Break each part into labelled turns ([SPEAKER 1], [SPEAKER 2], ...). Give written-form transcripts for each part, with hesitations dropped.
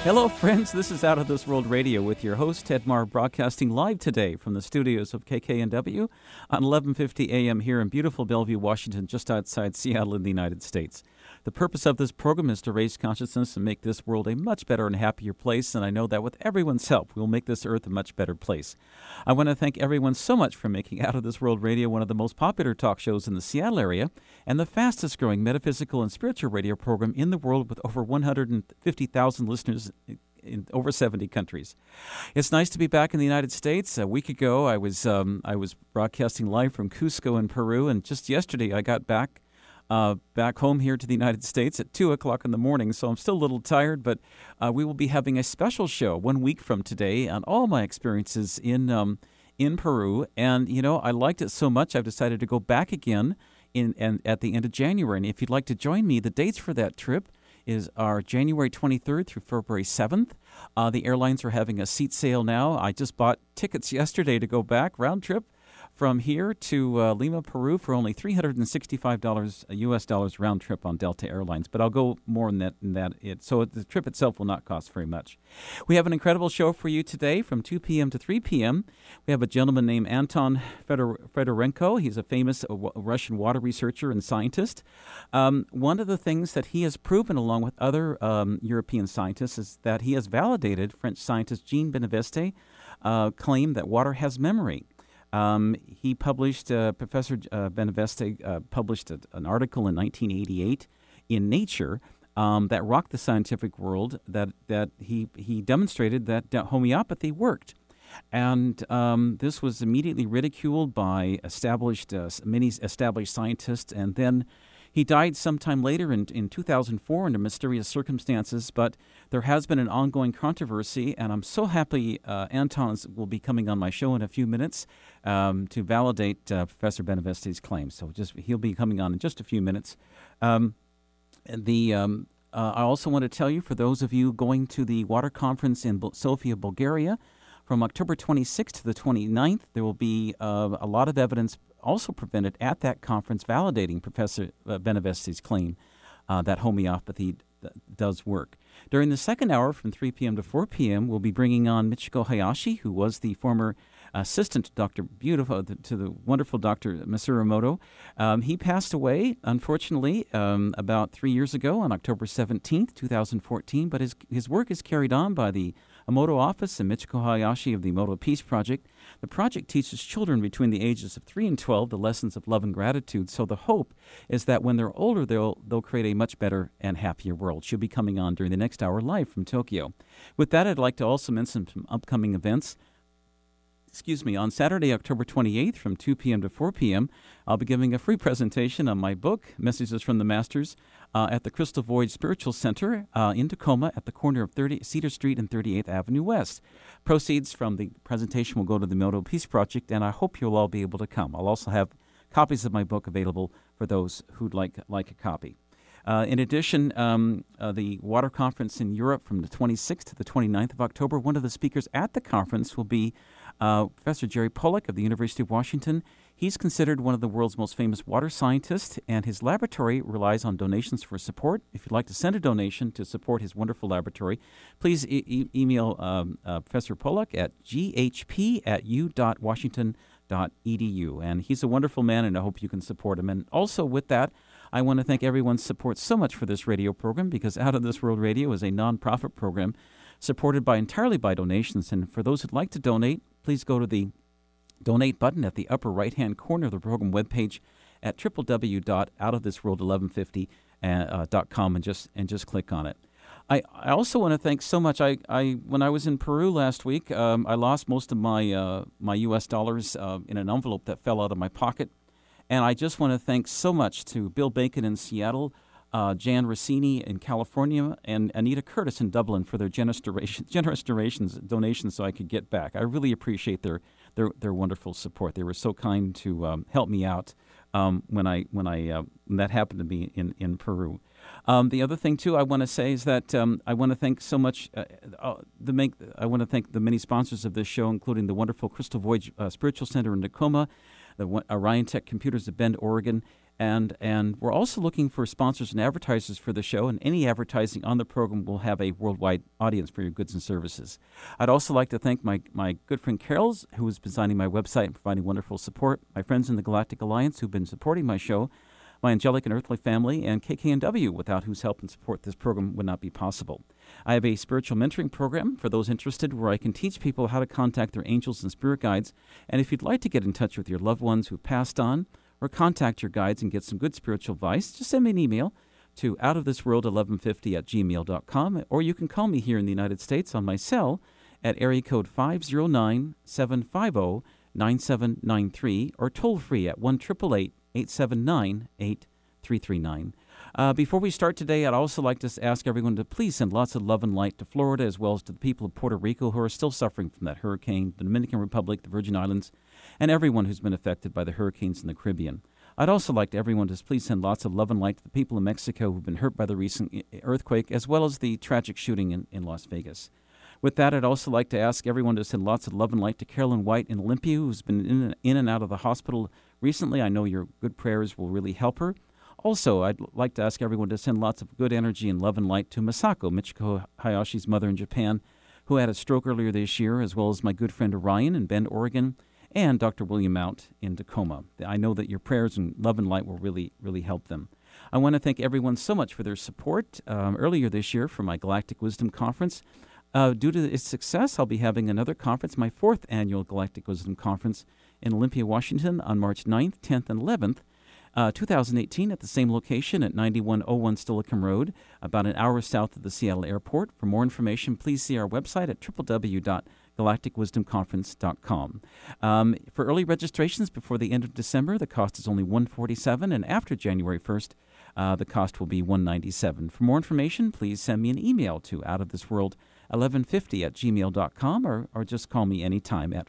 [SPEAKER 1] Hello, friends. This is Out of This World Radio with your host, Ted Marr, broadcasting live today from the studios of KKNW on 1150 a.m. here in beautiful Bellevue, Washington, just outside Seattle in the United States. The purpose of this program is to raise consciousness and make this world a much better and happier place, and I know that with everyone's help, we'll make this earth a much better place. I want to thank everyone so much for making Out of This World Radio one of the most popular talk shows in the Seattle area and the fastest-growing metaphysical and spiritual radio program in the world with over 150,000 listeners in over 70 countries. It's nice to be back in the United States. A week ago, I was broadcasting live from Cusco in Peru, and just yesterday I got back home here to the United States at 2 o'clock in the morning, so I'm still a little tired, but we will be having a special show 1 week from today on all my experiences in Peru. And, you know, I liked it so much, I've decided to go back again at the end of January. And if you'd like to join me, the dates for that trip are January 23rd through February 7th. The airlines are having a seat sale now. I just bought tickets yesterday to go back, round trip, from here to Lima, Peru, for only $365 U.S. dollars round trip on Delta Airlines. But I'll go more in that. So the trip itself will not cost very much. We have an incredible show for you today from 2 p.m. to 3 p.m. We have a gentleman named Anton Fedorenko. He's a famous Russian water researcher and scientist. One of the things that he has proven, along with other European scientists, is that he has validated French scientist Jean Benavente claim that water has memory. He published, Professor Benavente published an article in 1988 in Nature that rocked the scientific world, that he demonstrated that homeopathy worked. And this was immediately ridiculed by many established scientists, and then he died sometime later in 2004 under mysterious circumstances, but there has been an ongoing controversy, and I'm so happy Anton will be coming on my show in a few minutes to validate Professor Benavente's claims. So he'll be coming on in just a few minutes. I also want to tell you, for those of you going to the water conference in Sofia, Bulgaria, from October 26th to the 29th, there will be a lot of evidence also presented at that conference validating Professor Benavente's claim that homeopathy does work. During the second hour from 3 p.m. to 4 p.m., we'll be bringing on Michiko Hayashi, who was the former assistant to the wonderful Dr. Masaru Emoto. He passed away, unfortunately, about 3 years ago on October 17th, 2014, but his work is carried on by the Emoto office and Michiko Hayashi of the Emoto Peace Project. The project teaches children between the ages of 3 and 12 the lessons of love and gratitude, so the hope is that when they're older, they'll create a much better and happier world. She'll be coming on during the next hour live from Tokyo. With that, I'd like to also mention some upcoming events. On Saturday, October 28th from 2 p.m. to 4 p.m., I'll be giving a free presentation on my book, Messages from the Masters, at the Crystal Voyage Spiritual Center in Tacoma at the corner of Cedar Street and 38th Avenue West. Proceeds from the presentation will go to the Emoto Peace Project, and I hope you'll all be able to come. I'll also have copies of my book available for those who'd like a copy. In addition, the Water Conference in Europe from the 26th to the 29th of October, one of the speakers at the conference will be Professor Jerry Pollack of the University of Washington. He's considered one of the world's most famous water scientists, and his laboratory relies on donations for support. If you'd like to send a donation to support his wonderful laboratory, please email Professor Pollack at ghp@u.washington.edu. And he's a wonderful man, and I hope you can support him. And also with that, I want to thank everyone's support so much for this radio program, because Out of This World Radio is a nonprofit program supported entirely by donations. And for those who'd like to donate, please go to the donate button at the upper right-hand corner of the program webpage at www.outofthisworld1150.com and just click on it. I also want to thank so much. When I was in Peru last week, I lost most of my my U.S. dollars in an envelope that fell out of my pocket. And I just want to thank so much to Bill Bacon in Seattle, Jan Rossini in California, and Anita Curtis in Dublin for their generous donations so I could get back. I really appreciate their wonderful support. They were so kind to help me out when that happened to me in Peru. The other thing too I want to say is that I want to thank so much. I want to thank the many sponsors of this show, including the wonderful Crystal Voyage Spiritual Center in Tacoma, the Orion Tech Computers of Bend, Oregon, And we're also looking for sponsors and advertisers for the show, and any advertising on the program will have a worldwide audience for your goods and services. I'd also like to thank my good friend Carol, who has been designing my website and providing wonderful support, my friends in the Galactic Alliance who've been supporting my show, my angelic and earthly family, and KKNW, without whose help and support this program would not be possible. I have a spiritual mentoring program for those interested where I can teach people how to contact their angels and spirit guides. And if you'd like to get in touch with your loved ones who've passed on, or contact your guides and get some good spiritual advice, just send me an email to outofthisworld1150@gmail.com, or you can call me here in the United States on my cell at area code 509-750-9793, or toll free at 1-888-879-8339. Before we start today, I'd also like to ask everyone to please send lots of love and light to Florida, as well as to the people of Puerto Rico who are still suffering from that hurricane, the Dominican Republic, the Virgin Islands, and everyone who's been affected by the hurricanes in the Caribbean. I'd also like everyone to please send lots of love and light to the people in Mexico who've been hurt by the recent earthquake, as well as the tragic shooting in Las Vegas. With that, I'd also like to ask everyone to send lots of love and light to Carolyn White in Olympia, who's been in and out of the hospital recently. I know your good prayers will really help her. Also, I'd like to ask everyone to send lots of good energy and love and light to Masako, Michiko Hayashi's mother in Japan, who had a stroke earlier this year, as well as my good friend Orion in Bend, Oregon, and Dr. William Mount in Tacoma. I know that your prayers and love and light will really, really help them. I want to thank everyone so much for their support earlier this year for my Galactic Wisdom Conference. Due to its success, I'll be having another conference, my 4th annual Galactic Wisdom Conference in Olympia, Washington on March 9th, 10th, and 11th. 2018 at the same location at 9101 Steilacoom Road, about an hour south of the Seattle Airport. For more information, please see our website at www.galacticwisdomconference.com. For early registrations before the end of December, the cost is only $147, and after January 1st, the cost will be $197. For more information, please send me an email to outofthisworld1150@gmail.com, or just call me anytime at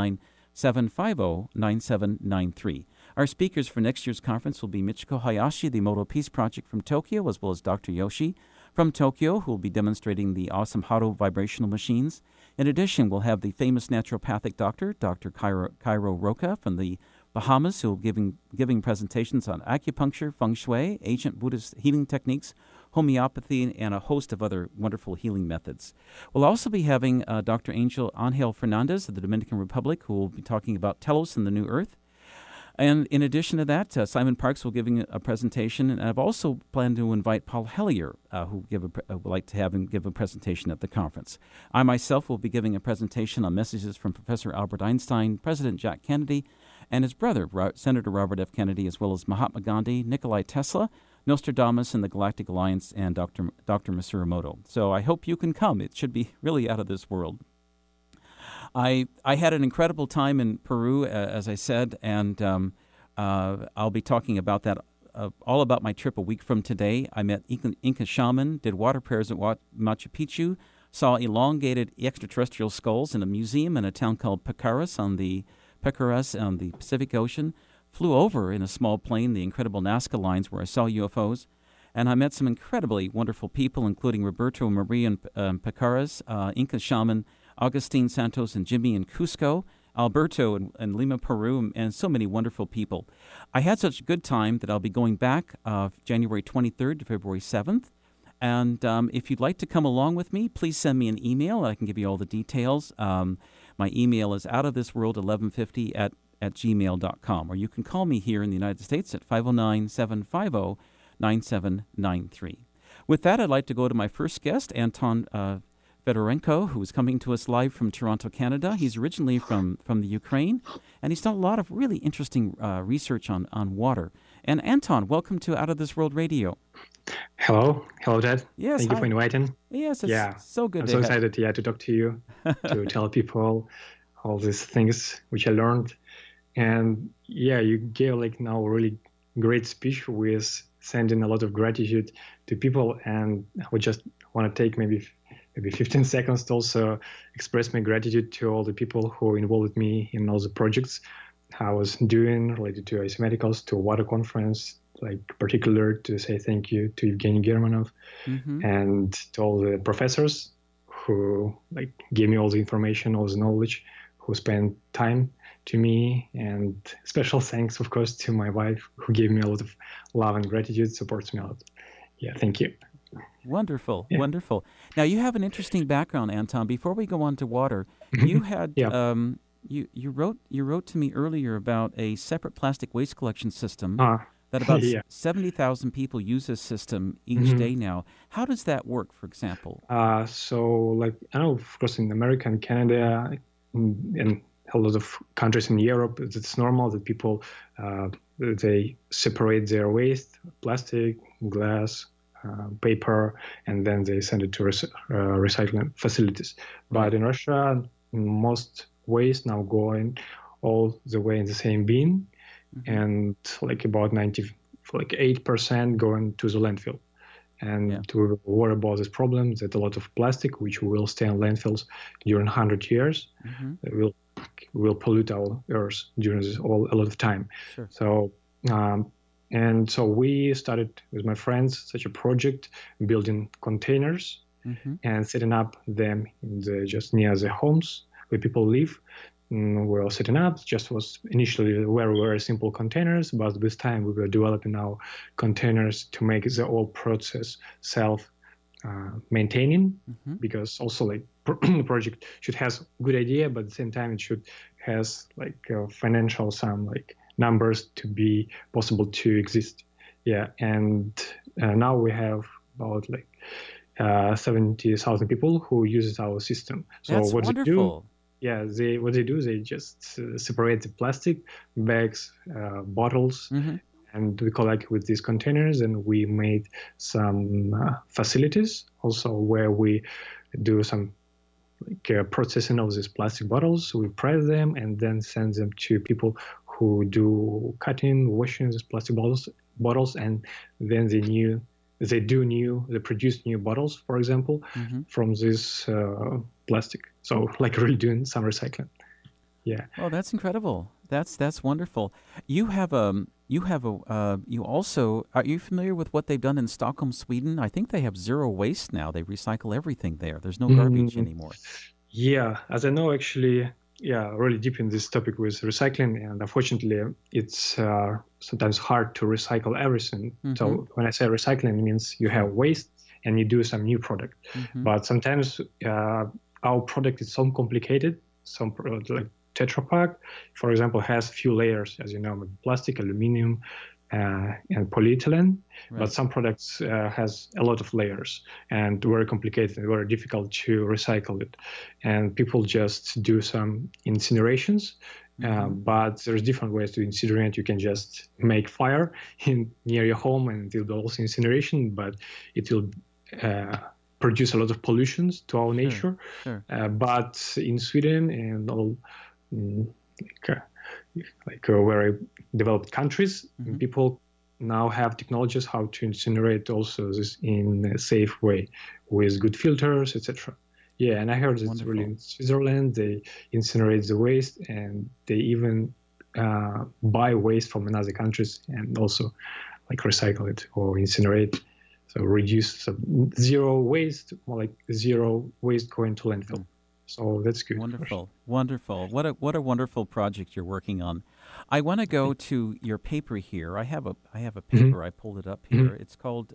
[SPEAKER 1] 509-750-9793. Our speakers for next year's conference will be Michiko Hayashi, the Moto Peace Project from Tokyo, as well as Dr. Yoshi from Tokyo, who will be demonstrating the awesome Hado vibrational machines. In addition, we'll have the famous naturopathic doctor, Dr. Cairo Roca from the Bahamas, who will be giving presentations on acupuncture, feng shui, ancient Buddhist healing techniques, homeopathy, and a host of other wonderful healing methods. We'll also be having Dr. Angel Fernandez of the Dominican Republic, who will be talking about Telos and the New Earth. And in addition to that, Simon Parks will be giving a presentation, and I've also planned to invite Paul Hellier, who would like to have him give a presentation at the conference. I myself will be giving a presentation on messages from Professor Albert Einstein, President Jack Kennedy, and his brother, Senator Robert F. Kennedy, as well as Mahatma Gandhi, Nikolai Tesla, Nostradamus, and the Galactic Alliance, and Dr. Masaru Emoto. So I hope you can come. It should be really out of this world. I had an incredible time in Peru, as I said, and I'll be talking about that, all about my trip a week from today. I met Inca shaman, did water prayers at Machu Picchu, saw elongated extraterrestrial skulls in a museum in a town called Picaras on the Pacific Ocean, flew over in a small plane the incredible Nazca lines where I saw UFOs, and I met some incredibly wonderful people, including Roberto Marie in Picaras, Inca shaman Augustine Santos and Jimmy in Cusco, Alberto in Lima, Peru, and so many wonderful people. I had such a good time that I'll be going back January 23rd to February 7th. And if you'd like to come along with me, please send me an email. I can give you all the details. My email is outofthisworld1150@gmail.com, or you can call me here in the United States at 509-750-9793. With that, I'd like to go to my first guest, Anton Fedorenko, who is coming to us live from Toronto, Canada. He's originally from the Ukraine, and he's done a lot of really interesting research on water. And Anton, welcome to Out of This World Radio.
[SPEAKER 2] Hello, Ted.
[SPEAKER 1] Yes,
[SPEAKER 2] thank you for inviting.
[SPEAKER 1] Yes, it's so good.
[SPEAKER 2] I'm so excited, to talk to you, to tell people all these things which I learned. And you gave now a really great speech with sending a lot of gratitude to people, and I would just want to take maybe 15 seconds to also express my gratitude to all the people who involved me in all the projects I was doing related to Ice Medicals, to Water Conference, particular to say thank you to Evgeny Germanov, and to all the professors who gave me all the information, all the knowledge, who spent time to me, and special thanks, of course, to my wife, who gave me a lot of love and gratitude, supports me a lot. Yeah, thank you.
[SPEAKER 1] Wonderful,
[SPEAKER 2] Yeah.
[SPEAKER 1] wonderful. Now you have an interesting background, Anton. Before we go on to water, you had
[SPEAKER 2] Yeah.
[SPEAKER 1] you wrote to me earlier about a separate plastic waste collection system
[SPEAKER 2] Uh,
[SPEAKER 1] that about
[SPEAKER 2] yeah.
[SPEAKER 1] 70,000 people use this system each
[SPEAKER 2] Mhm.
[SPEAKER 1] day now. How does that work, for example?
[SPEAKER 2] So, like, I know, of course, in America and Canada, and a lot of countries in Europe, it's normal that people they separate their waste, plastic, glass, paper, and then they send it to recycling facilities.
[SPEAKER 1] Right.
[SPEAKER 2] But in Russia, most waste now going all the way in the same bin, and like about 8% going to the landfill. And we worry about this problem that a lot of plastic, which will stay in landfills during 100 years, will pollute our earth during a lot of time.
[SPEAKER 1] Sure.
[SPEAKER 2] So, and so we started with my friends such a project, building containers and setting up them in just near the homes where people live. We were setting up, just was initially very simple containers, but with time we were developing our containers to make the whole process self-maintaining, because also like the project should has good idea, but at the same time it should has like financial some like numbers to be possible to exist. Yeah, and now we have about like 70,000 people who uses our system. So
[SPEAKER 1] That's
[SPEAKER 2] what
[SPEAKER 1] wonderful.
[SPEAKER 2] they do? Yeah, they just separate the plastic bags, bottles, and we collect with these containers, and we made some facilities also where we do some like processing of these plastic bottles. We press them and then send them to people who do cutting, washing these plastic bottles, and then they produce new bottles, for example, from this plastic. So like really doing some recycling. Yeah.
[SPEAKER 1] Oh, that's incredible. That's wonderful. You also, are you familiar with what they've done in Stockholm, Sweden? I think they have zero waste now. They recycle everything there. There's no garbage anymore.
[SPEAKER 2] Yeah, as I know, actually, really deep in this topic with recycling, and unfortunately, it's sometimes hard to recycle everything. So when I say recycling, it means you have waste and you do some new product. But sometimes our product is so complicated. Some like Tetra Pak, for example, has few layers, as you know, plastic, aluminum, and polyethylene. Right. But some products has a lot of layers and very complicated and very difficult to recycle it. And people just do some incinerations. But there's different ways to incinerate. You can just make fire near your home, and it will be also incineration, but it will produce a lot of pollutions to our nature.
[SPEAKER 1] Sure.
[SPEAKER 2] But in Sweden and all very developed countries, people now have technologies how to incinerate also this in a safe way with good filters, etc. Yeah, and I heard it's really in Switzerland they incinerate the waste, and they even buy waste from another countries and also like recycle it or incinerate. So reduce zero waste, more like zero waste going to landfill. So that's good.
[SPEAKER 1] Wonderful, wonderful. What a wonderful project you're working on. I want to go to your paper here. I have a paper. I pulled it up here. It's called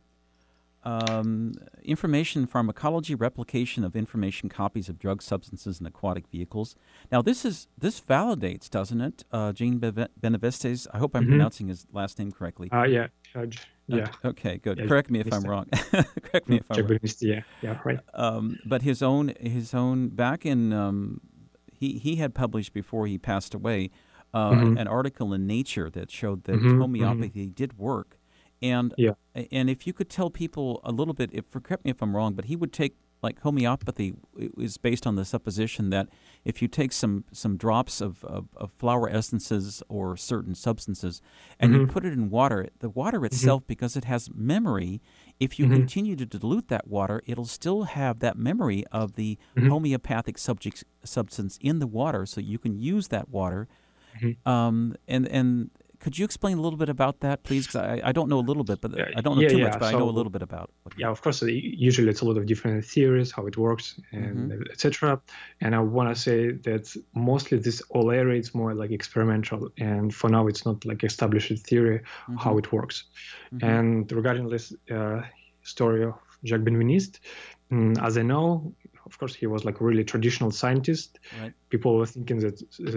[SPEAKER 1] Information Pharmacology Replication of Information Copies of Drug Substances in Aquatic Vehicles. Now this validates, doesn't it? Jean Benavestes. I hope I'm pronouncing his last name correctly.
[SPEAKER 2] Yeah. Yeah.
[SPEAKER 1] Okay, good. Yeah, correct me if I'm wrong. Correct me if I'm wrong.
[SPEAKER 2] Yeah, right.
[SPEAKER 1] But his own back in he had published before he passed away an article in Nature that showed that homeopathy did work, and if you could tell people a little bit, correct me if I'm wrong, but he would take, like, homeopathy is based on the supposition that if you take some drops of flower essences or certain substances and you put it in water, the water itself, because it has memory, if you continue to dilute that water, it'll still have that memory of the homeopathic substance in the water, so you can use that water. And Could you explain a little bit about that, please? Because I don't know a little bit, but I don't know too much, but I know a little bit about what.
[SPEAKER 2] Yeah, of course. Usually, it's a lot of different theories, how it works, and etc. And I want to say that mostly this whole area is more like experimental, and for now, it's not like established theory how it works. And regarding this story of Jacques Benveniste, as I know, of course, he was like a really traditional scientist.
[SPEAKER 1] Right.
[SPEAKER 2] People were thinking that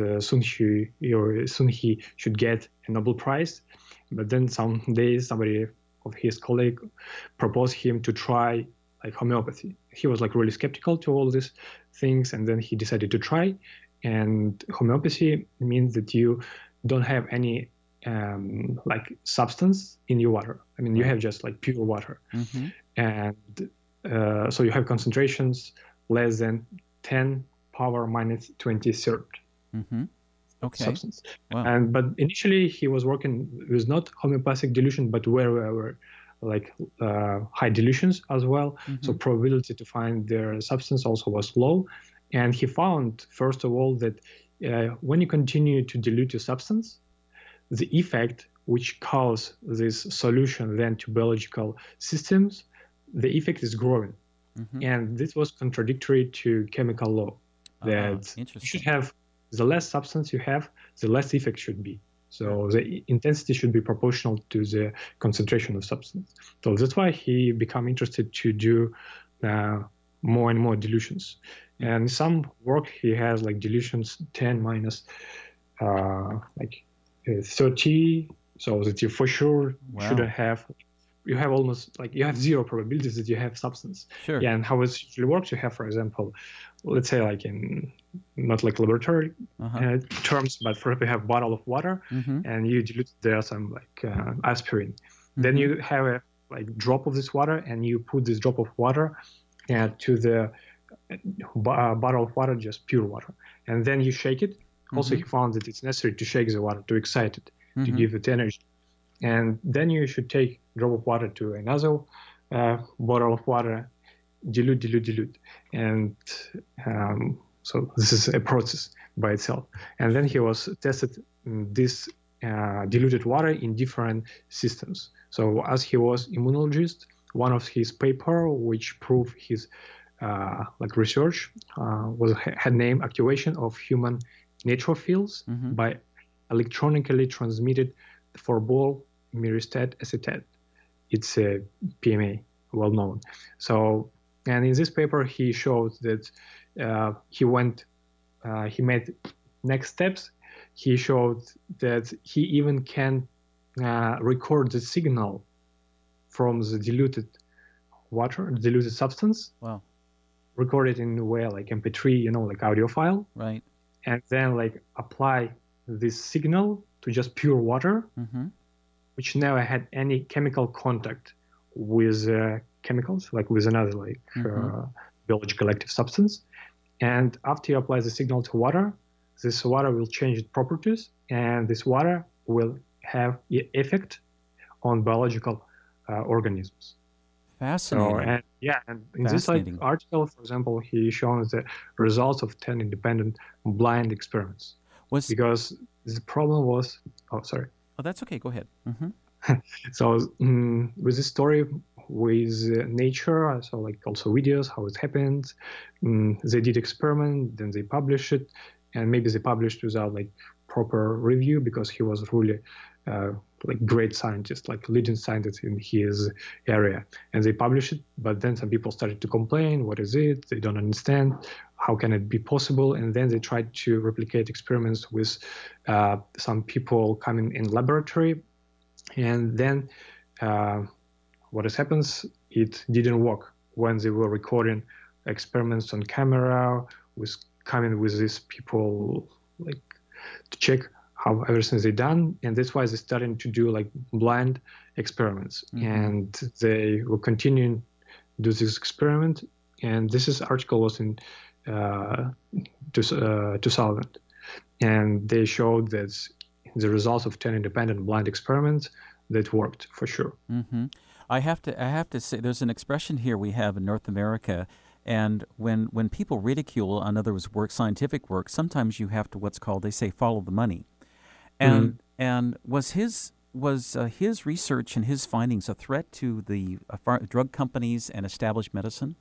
[SPEAKER 2] soon he should get a Nobel Prize, but then someday somebody of his colleague proposed him to try like homeopathy. He was like really skeptical to all these things, and then he decided to try. And homeopathy means that you don't have any like substance in your water. I mean, you have just like pure water, and so you have concentrations less than 10 power minus 23rd substance.
[SPEAKER 1] Wow.
[SPEAKER 2] But initially he was working with not homeopathic dilution, but where like high dilutions as well. So probability to find their substance also was low. And he found, first of all, that when you continue to dilute your substance, the effect which causes this solution then to biological systems, the effect is growing. And this was contradictory to chemical law, that you should have the less substance you have, the less effect should be. So the intensity should be proportional to the concentration of substance. So that's why he became interested to do more and more dilutions. And some work he has like dilutions 10 minus like 30, so that you for sure shouldn't have. You have almost like you have zero probabilities that you have substance.
[SPEAKER 1] Sure.
[SPEAKER 2] Yeah, and how it usually works, you have, for example, let's say like in not like laboratory terms, but for example, you have a bottle of water and you dilute there some like aspirin. Then you have a like drop of this water and you put this drop of water to the bottle of water, just pure water, and then you shake it. Also, he found that it's necessary to shake the water to excite it, to give it energy. And then you should take a drop of water to another bottle of water, dilute. And so this is a process by itself. And then he was tested this diluted water in different systems. So as he was immunologist, one of his paper, which proved his like research, had named activation of human neutrophils by electronically transmitted formol myristate acetate. It's a PMA, well known. So, and in this paper, he showed that he made next steps. He showed that he even can record the signal from the diluted water, diluted substance.
[SPEAKER 1] Wow.
[SPEAKER 2] Record it in a way like MP3, like audio file.
[SPEAKER 1] Right.
[SPEAKER 2] And then like apply this signal to just pure water, which never had any chemical contact with chemicals, like with another like biological active substance. And after you apply the signal to water, this water will change its properties, and this water will have an effect on biological organisms.
[SPEAKER 1] Fascinating.
[SPEAKER 2] So, and in this article, for example, he shows the results of 10 independent blind experiments. Because the problem was,
[SPEAKER 1] Oh, that's okay. Go ahead.
[SPEAKER 2] So with this story with nature, so like also videos, how it happened, they did experiment, then they published it, and maybe they published without like proper review because he was really like great scientist, like leading scientist in his area, and they published it. But then some people started to complain, what is it? They don't understand. How can it be possible? And then they tried to replicate experiments with some people coming in laboratory. And then what happens, it didn't work when they were recording experiments on camera, with coming with these people like to check how everything they done. And that's why they're starting to do like blind experiments. And they will continue to do this experiment. And this article was in 2000. And they showed that the results of 10 independent blind experiments that worked for sure.
[SPEAKER 1] I have to say, there's an expression here we have in North America, and when people ridicule, in other words, scientific work, sometimes you have to what's called, they say, follow the money. And And was his research and his findings a threat to the drug companies and established medicine?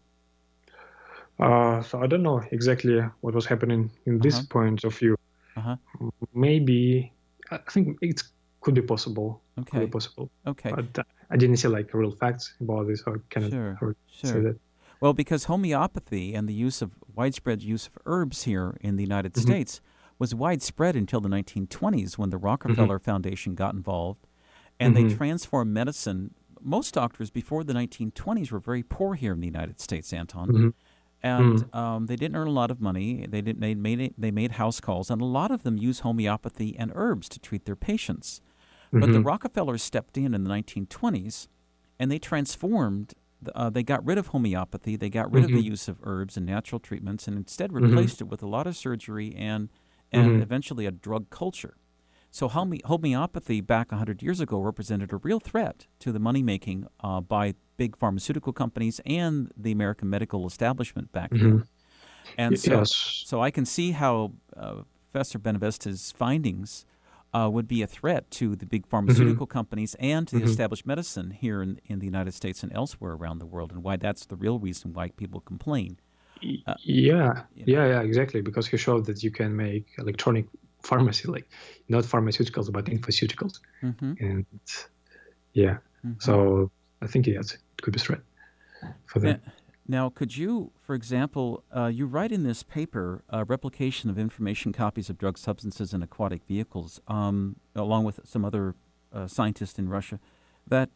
[SPEAKER 2] So I don't know exactly what was happening in this point of view. Maybe I think it could be possible.
[SPEAKER 1] Okay.
[SPEAKER 2] Could be possible.
[SPEAKER 1] Okay.
[SPEAKER 2] But I didn't see like real facts about this. So I cannot say that.
[SPEAKER 1] Well, because homeopathy and the widespread use of herbs here in the United States was widespread until the 1920s, when the Rockefeller Foundation got involved, and they transformed medicine. Most doctors before the 1920s were very poor here in the United States, Anton. And they didn't earn a lot of money. They made house calls, and a lot of them use homeopathy and herbs to treat their patients. But the Rockefellers stepped in the 1920s, and they transformed. They got rid of homeopathy. They got rid of the use of herbs and natural treatments, and instead replaced it with a lot of surgery and eventually a drug culture. So homeopathy back 100 years ago represented a real threat to the money-making by big pharmaceutical companies and the American medical establishment back then. And so I can see how Professor Beneveste's findings would be a threat to the big pharmaceutical companies and to the established medicine here in the United States and elsewhere around the world, and why that's the real reason why people complain.
[SPEAKER 2] Exactly, because he showed that you can make electronic pharmacy, like not pharmaceuticals but infoceuticals. And so I think yes, it could be a threat for them.
[SPEAKER 1] Now, could you, for example, you write in this paper, replication of information copies of drug substances in aquatic vehicles, along with some other scientists in Russia, that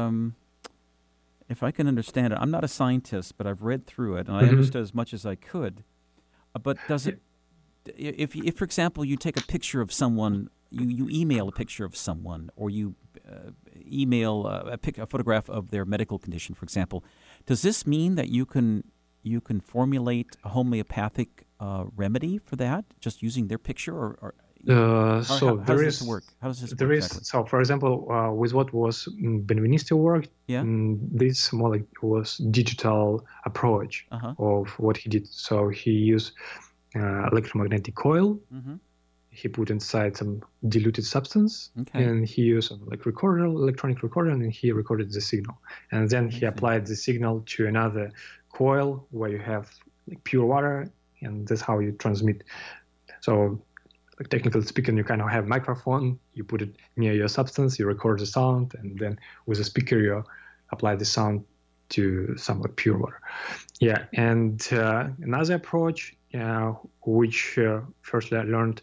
[SPEAKER 1] if I can understand it, I'm not a scientist, but I've read through it, and I understood as much as I could. But does it, if for example, you take a picture of someone, you email a picture of someone, or you email a photograph of their medical condition, for example, does this mean that you can formulate a homeopathic remedy for that just using their picture, or how does this work? How does this work exactly?
[SPEAKER 2] So, for example, with what was Benveniste work, this more like was digital approach of what he did. So he used electromagnetic coil. He put inside some diluted substance, and he used like electronic recorder, and he recorded the signal. And then he applied the signal to another coil where you have like pure water, and that's how you transmit. So, like technically speaking, you kind of have microphone, you put it near your substance, you record the sound, and then with a speaker you apply the sound to some like pure water. And another approach, which firstly I learned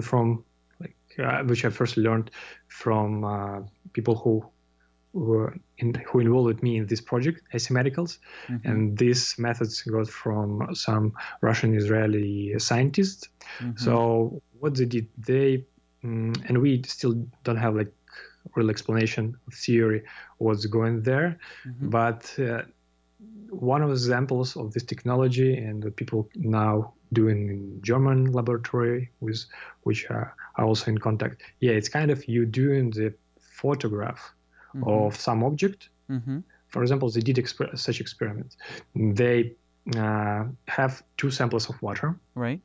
[SPEAKER 2] from people who involved with me in this project, AC Medicals, and these methods got from some Russian-Israeli scientists. So what they did, and we still don't have like real explanation of theory what's going there, but one of the examples of this technology and the people now doing in German laboratory with which are also in contact. It's kind of you doing the photograph of some object. For example, they did such experiments. They have two samples of water.
[SPEAKER 1] Right.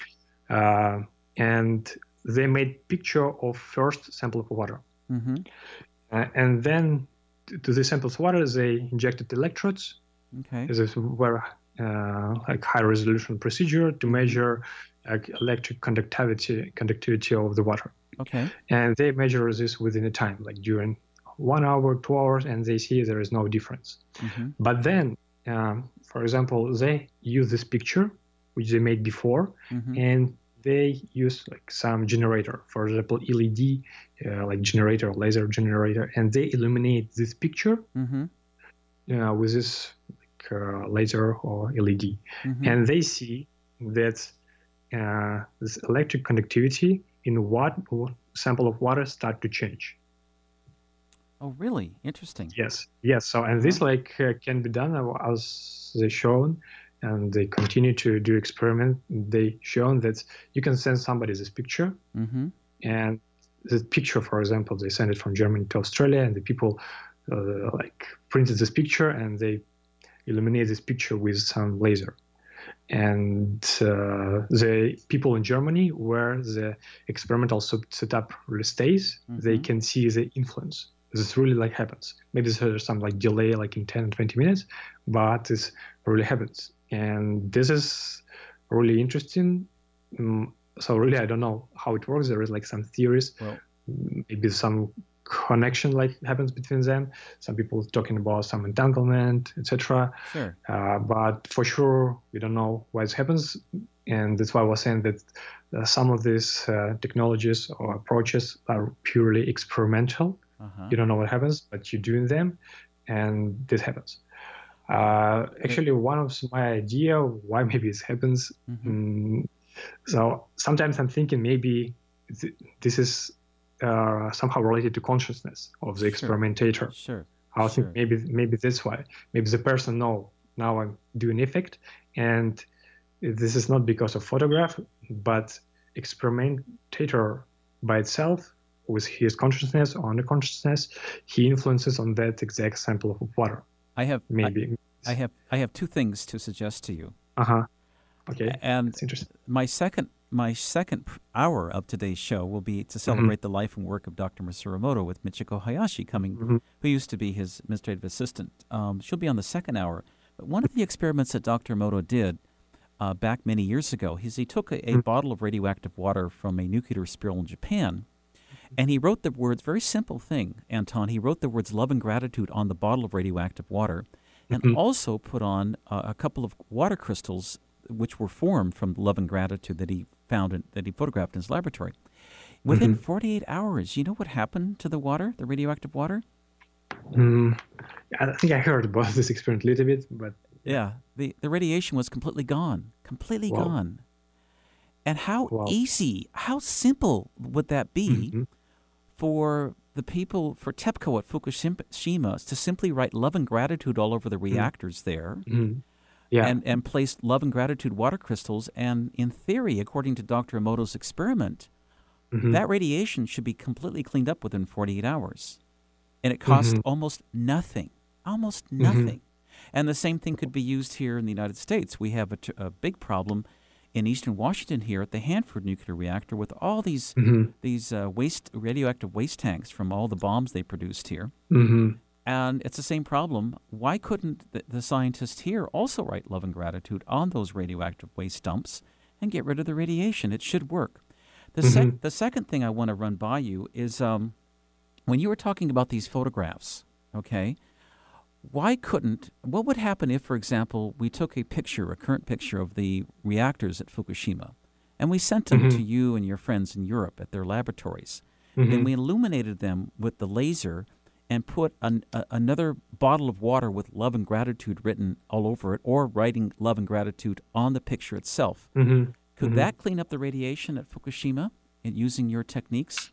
[SPEAKER 2] And they made picture of first sample of water. And then to the samples of water, they injected electrodes. This is very like high resolution procedure to measure electric conductivity of the water. And they measure this within a time, like during 1 hour, 2 hours, and they see there is no difference. But then, for example, they use this picture, which they made before, and they use like some generator, for example, LED, like generator, laser generator, and they illuminate this picture with this laser or LED, and they see that this electric conductivity in what sample of water start to change.
[SPEAKER 1] Oh, really? Interesting.
[SPEAKER 2] Yes. So, and this can be done as they shown, and they continue to do experiment. They shown that you can send somebody this picture, and the picture, for example, they send it from Germany to Australia, and the people printed this picture and they illuminate this picture with some laser. And the people in Germany, where the experimental setup really stays, they can see the influence. This really like happens. Maybe there's some like delay, like in 10 20 minutes, but this really happens. And this is really interesting. So really, I don't know how it works. There is like some theories, maybe some connection like happens between them. Some people talking about some entanglement, etc.
[SPEAKER 1] Sure.
[SPEAKER 2] But for sure, we don't know why this happens, and that's why I was saying that some of these technologies or approaches are purely experimental. You don't know what happens, but you're doing them, and this happens. Actually, one of my idea why maybe this happens. So sometimes I'm thinking maybe this is somehow related to consciousness of the experimentator.
[SPEAKER 1] Sure.
[SPEAKER 2] I think maybe that's why. Maybe the person now I'm doing effect, and this is not because of photograph, but experimentator by itself with his consciousness or under-consciousness, he influences on that exact sample of water.
[SPEAKER 1] I have
[SPEAKER 2] maybe.
[SPEAKER 1] I have two things to suggest to you.
[SPEAKER 2] Okay.
[SPEAKER 1] And
[SPEAKER 2] that's interesting.
[SPEAKER 1] My second hour of today's show will be to celebrate the life and work of Dr. Masaru Emoto with Michiko Hayashi coming, who used to be his administrative assistant. She'll be on the second hour. But one of the experiments that Dr. Emoto did back many years ago is he took a bottle of radioactive water from a nuclear spill in Japan, and he wrote the words, very simple thing, Anton, he wrote the words love and gratitude on the bottle of radioactive water, and also put on a couple of water crystals which were formed from love and gratitude that he found that he photographed in his laboratory. Within 48 hours, you know what happened to the water, the radioactive water?
[SPEAKER 2] I think I heard about this experiment a little bit, but
[SPEAKER 1] yeah, the radiation was completely gone, gone. And how easy, how simple would that be for the people, for TEPCO at Fukushima to simply write love and gratitude all over the reactors there? And placed love and gratitude water crystals. And in theory, according to Dr. Emoto's experiment, that radiation should be completely cleaned up within 48 hours. And it costs almost nothing, And the same thing could be used here in the United States. We have a big problem in eastern Washington here at the Hanford nuclear reactor with all these radioactive waste tanks from all the bombs they produced here. And it's the same problem. Why couldn't the scientists here also write love and gratitude on those radioactive waste dumps and get rid of the radiation? It should work. The second thing I want to run by you is when you were talking about these photographs, okay, what would happen if, for example, we took a current picture of the reactors at Fukushima, and we sent them to you and your friends in Europe at their laboratories, and we illuminated them with the laser and put another bottle of water with love and gratitude written all over it, or writing love and gratitude on the picture itself. Could that clean up the radiation at Fukushima using your techniques?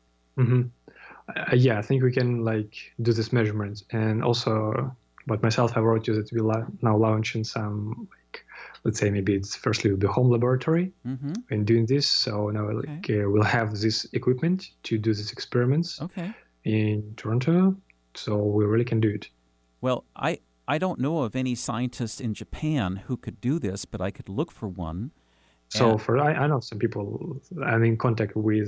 [SPEAKER 2] Yeah, I think we can do this measurements. And also, but myself, I wrote you that we're now launching some, let's say maybe it's firstly the home laboratory and doing this. So now we'll have this equipment to do these experiments. In Toronto, so we really can do it.
[SPEAKER 1] Well, I don't know of any scientists in Japan who could do this, but I could look for one.
[SPEAKER 2] So I know some people. I'm in contact with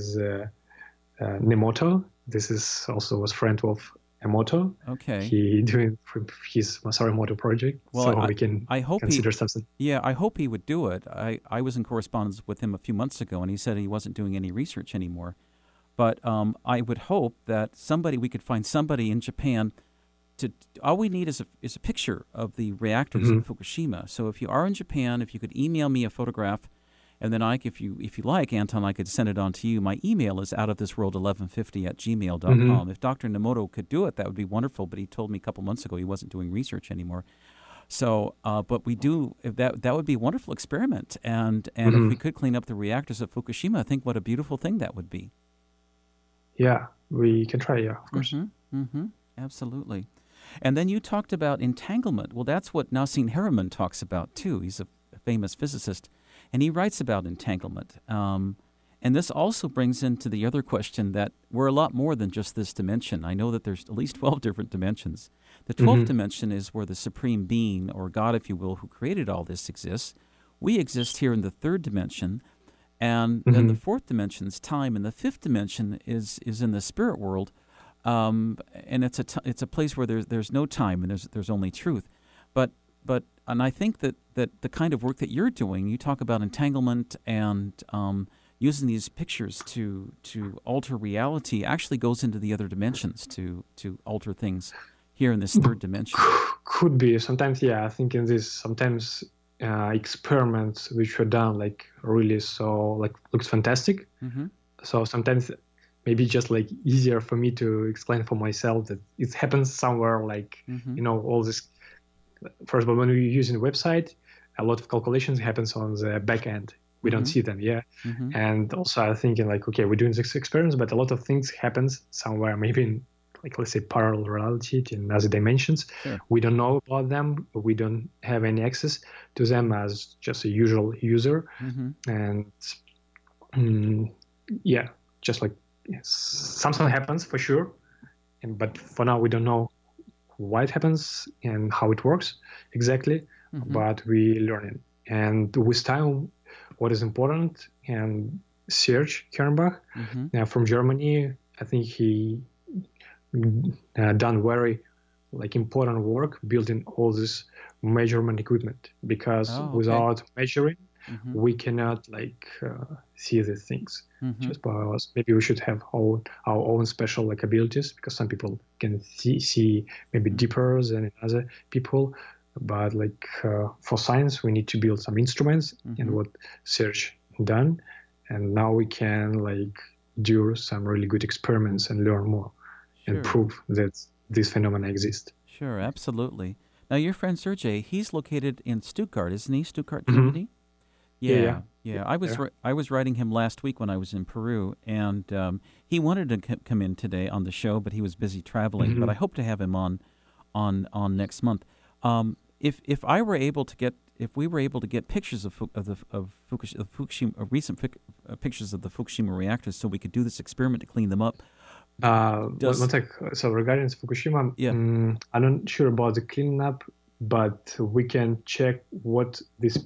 [SPEAKER 2] Nemoto. This is also was friend of Emoto. He doing his Masaru Emoto project.
[SPEAKER 1] Well,
[SPEAKER 2] so we can consider something.
[SPEAKER 1] Yeah, I hope he would do it. I was in correspondence with him a few months ago, and he said he wasn't doing any research anymore. But I would hope that we could find somebody in Japan. All we need is a picture of the reactors in Fukushima. So if you are in Japan, if you could email me a photograph, and then if you like, Anton, I could send it on to you. My email is outofthisworld1150@gmail.com. If Dr. Nemoto could do it, that would be wonderful. But he told me a couple months ago he wasn't doing research anymore. So, but we do. If that would be a wonderful experiment. And if we could clean up the reactors at Fukushima, I think what a beautiful thing that would be.
[SPEAKER 2] Yeah, we can try, of course.
[SPEAKER 1] Absolutely. And then you talked about entanglement. Well, that's what Nassim Haramein talks about, too. He's a famous physicist, and he writes about entanglement. And this also brings into the other question that we're a lot more than just this dimension. I know that there's at least 12 different dimensions. The 12th dimension is where the supreme being, or God, if you will, who created all this exists, we exist here in the third dimension, and then the fourth dimension is time, and the fifth dimension is in the spirit world, and it's a place where there's no time and there's only truth, but and I think that the kind of work that you're doing, you talk about entanglement and using these pictures to alter reality, actually goes into the other dimensions to alter things here in this third dimension.
[SPEAKER 2] Could be. Sometimes, yeah, I think in this, sometimes experiments which were done like really so like looks fantastic. So sometimes maybe just like easier for me to explain for myself that it happens somewhere like, all this. First of all, when we're using a website, a lot of calculations happens on the back end. We don't see them, And also I'm thinking like, okay, we're doing this experiments, but a lot of things happens somewhere, maybe in like, let's say, parallel reality in other dimensions.
[SPEAKER 1] Sure.
[SPEAKER 2] We don't know about them. We don't have any access to them as just a usual user. And just like something happens for sure. But for now, we don't know why it happens and how it works exactly, but we learn it. And with time, what is important, and Serge Kernbach from Germany, I think he done very like important work building all this measurement equipment, because without measuring, we cannot like see these things. Just by us. Maybe we should have our own special like abilities, because some people can see maybe deeper than other people. But like for science, we need to build some instruments, and what Serge done, and now we can like do some really good experiments and learn more, and prove that this phenomena exists.
[SPEAKER 1] Sure, absolutely. Now, your friend Sergey, he's located in Stuttgart, isn't he? Stuttgart, Germany. Yeah. I was writing him last week when I was in Peru, and he wanted to come in today on the show, but he was busy traveling. But I hope to have him on next month. If we were able to get pictures of Fukushima, recent pictures of the Fukushima reactors, so we could do this experiment to clean them up.
[SPEAKER 2] One sec. So regarding Fukushima, I'm not sure about the cleaning up, but we can check what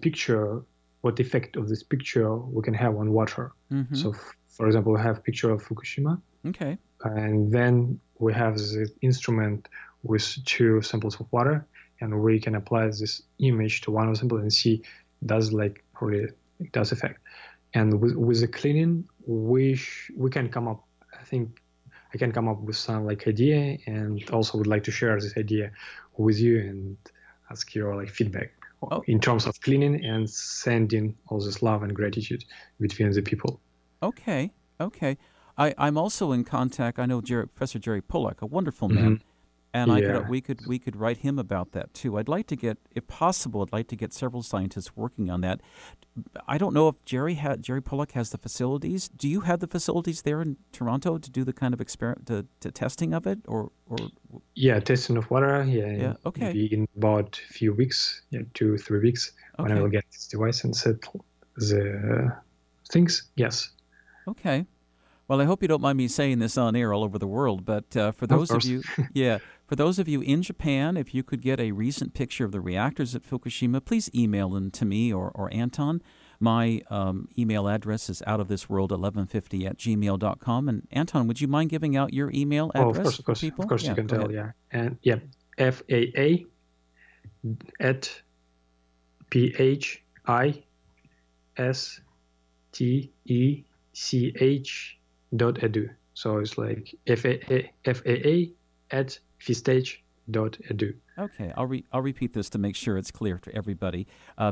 [SPEAKER 2] effect of this picture we can have on water. So, for example, we have a picture of Fukushima.
[SPEAKER 1] Okay.
[SPEAKER 2] And then we have the instrument with 2 samples of water, and we can apply this image to one sample and see does like really it does affect. And with the cleaning, we can come up. I think I can come up with some like idea, and also would like to share this idea with you and ask your like feedback in terms of cleaning and sending all this love and gratitude between the people.
[SPEAKER 1] Okay. I'm also in contact. I know Professor Jerry Pollack, a wonderful man, and we could write him about that too. I'd like to get, if possible, several scientists working on that. I don't know if Jerry Pollack has the facilities. Do you have the facilities there in Toronto to do the kind of experiment, to testing of it, or?
[SPEAKER 2] Yeah, testing of water.
[SPEAKER 1] Yeah. Okay.
[SPEAKER 2] Maybe in about a few weeks, 2-3 weeks, when I will get this device and set the things. Yes.
[SPEAKER 1] Okay. Well, I hope you don't mind me saying this on air all over the world, but for those of you, for those of you in Japan, if you could get a recent picture of the reactors at Fukushima, please email them to me or Anton. My email address is outofthisworld1150@gmail.com. And Anton, would you mind giving out your email address for people?
[SPEAKER 2] Of course, you can tell. Yeah, and FAA@PHISTECH.edu. So it's like FAA@FISTECH.edu.
[SPEAKER 1] Okay, I'll repeat this to make sure it's clear to everybody.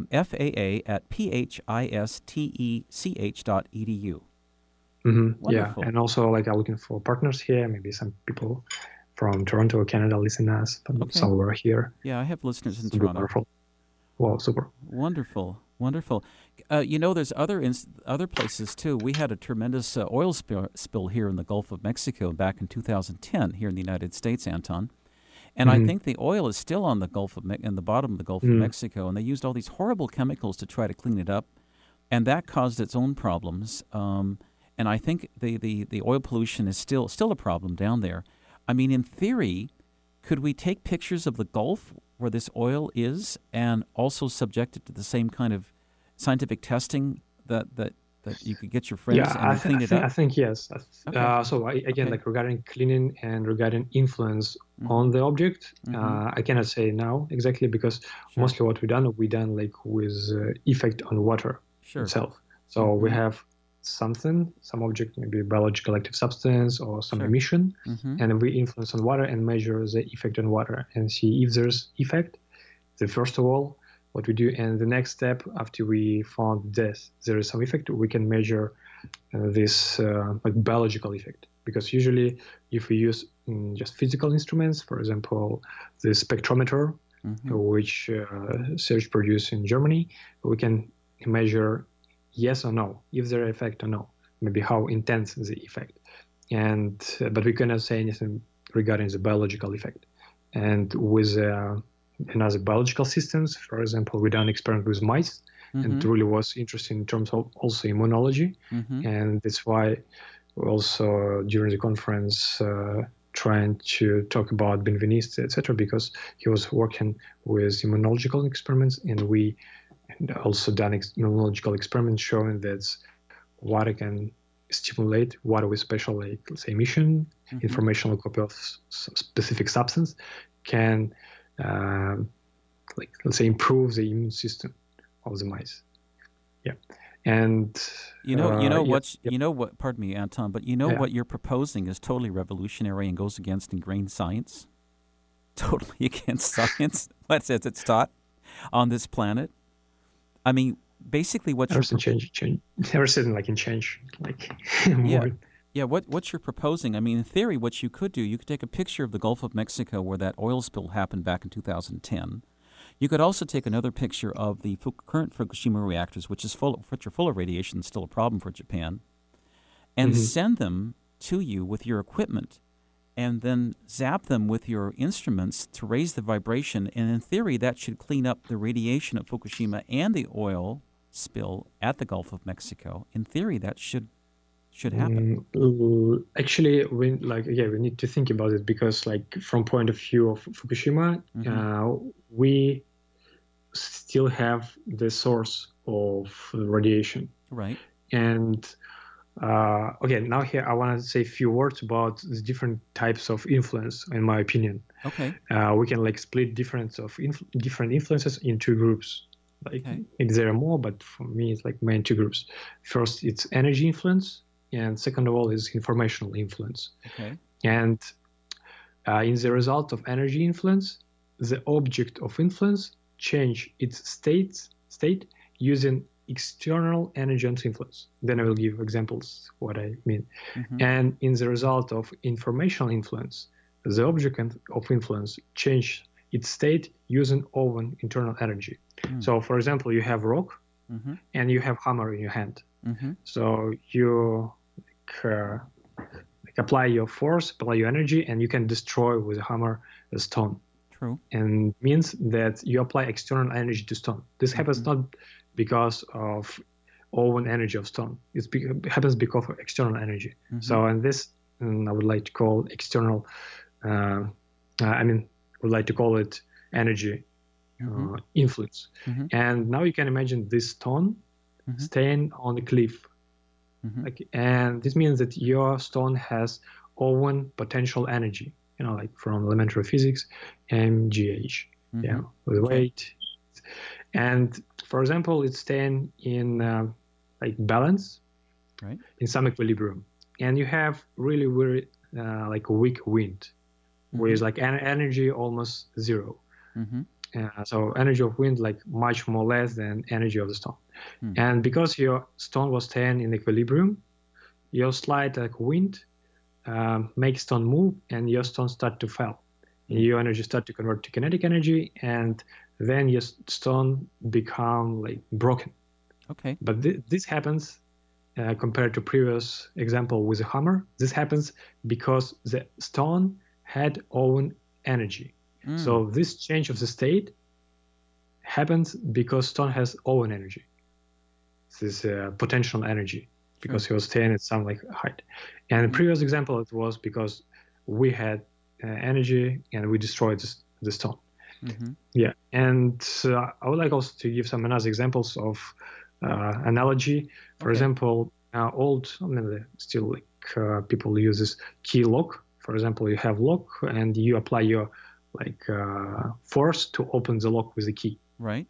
[SPEAKER 1] FAA@PHISTECH.edu.
[SPEAKER 2] Yeah, and also like I'm looking for partners here. Maybe some people from Toronto or Canada listen to us somewhere here.
[SPEAKER 1] Yeah, I have listeners in Toronto.
[SPEAKER 2] Wonderful. Wow, super.
[SPEAKER 1] Wonderful. There's other places too. We had a tremendous oil spill here in the Gulf of Mexico back in 2010 here in the United States, Anton. And I think the oil is still on the in the bottom of the Gulf of Mexico, and they used all these horrible chemicals to try to clean it up, and that caused its own problems. And I think the oil pollution is still a problem down there. I mean, in theory, could we take pictures of the Gulf where this oil is and also subject it to the same kind of scientific testing that you could get your friends and clean it up?
[SPEAKER 2] I think yes.
[SPEAKER 1] Okay.
[SPEAKER 2] So again,
[SPEAKER 1] Okay.
[SPEAKER 2] like regarding cleaning and regarding influence on the object, I cannot say now exactly because mostly what we done like with effect on water itself. So we have some object, maybe biological active substance or some emission, and we influence on water and measure the effect on water and see if there's effect. The first of all, what we do, and the next step after we found this, there is some effect, we can measure this like biological effect. Because usually, if we use just physical instruments, for example, the spectrometer, which Serge produced in Germany, we can measure yes or no, if there is effect or no, maybe how intense the effect, and but we cannot say anything regarding the biological effect. And with another biological systems, for example, we done experiment with mice, and it really was interesting in terms of also immunology, and that's why we also during the conference trying to talk about Benveniste, etc., because he was working with immunological experiments, and we also done immunological experiments showing that water can stimulate water with special, like, let's say, emission, informational copy of specific substance, can like, let's say, improve the immune system of the mice. Yeah. And
[SPEAKER 1] you know what, pardon me, Anton, but what you're proposing is totally revolutionary and goes against ingrained science. Totally against science. What says it's taught on this planet. I mean, basically what
[SPEAKER 2] everything can change like more.
[SPEAKER 1] Yeah, what you're proposing, I mean, in theory, what you could do, you could take a picture of the Gulf of Mexico where that oil spill happened back in 2010. You could also take another picture of the current Fukushima reactors, which are full of radiation, still a problem for Japan, and send them to you with your equipment, and then zap them with your instruments to raise the vibration. And in theory, that should clean up the radiation at Fukushima and the oil spill at the Gulf of Mexico. In theory, that should happen.
[SPEAKER 2] Actually, we need to think about it, because like from point of view of Fukushima, we still have the source of radiation.
[SPEAKER 1] Right.
[SPEAKER 2] And now here I want to say a few words about the different types of influence, in my opinion.
[SPEAKER 1] Okay.
[SPEAKER 2] We can like split different influences in two groups. Like there are more, but for me it's like main two groups. First, it's energy influence, and second of all is informational influence.
[SPEAKER 1] Okay.
[SPEAKER 2] And in the result of energy influence, the object of influence change its state using external energy and influence. Then I will give examples what I mean. And in the result of informational influence, the object of influence change its state using own internal energy. So, for example, you have rock and you have hammer in your hand. So you apply your force, apply your energy, and you can destroy with a hammer a stone.
[SPEAKER 1] True.
[SPEAKER 2] And means that you apply external energy to stone. This happens not because of own energy of stone. It happens because of external energy. So, and this I would like to call external. Would like to call it energy influence. And now you can imagine this stone staying on a cliff. And this means that your stone has own potential energy, like from elementary physics, mgh, with weight. And for example, it's staying in like balance,
[SPEAKER 1] right,
[SPEAKER 2] in some equilibrium. And you have really very like weak wind, with like energy almost zero. So energy of wind like much more less than energy of the stone. And because your stone was staying in equilibrium, your slight like wind makes stone move, and your stone start to fall. Your energy start to convert to kinetic energy, and then your stone become like broken.
[SPEAKER 1] Okay.
[SPEAKER 2] But this happens compared to previous example with a hammer. This happens because the stone had own energy. So this change of the state happens because stone has own energy. This potential energy, because he was staying at some like height. And the previous example, it was because we had energy and we destroyed the stone. Yeah. And I would like also to give some another examples of analogy. For
[SPEAKER 1] Okay.
[SPEAKER 2] example, old, I mean, still like people use this key lock. For example, you have lock and you apply your force to open the lock with the key.
[SPEAKER 1] Right.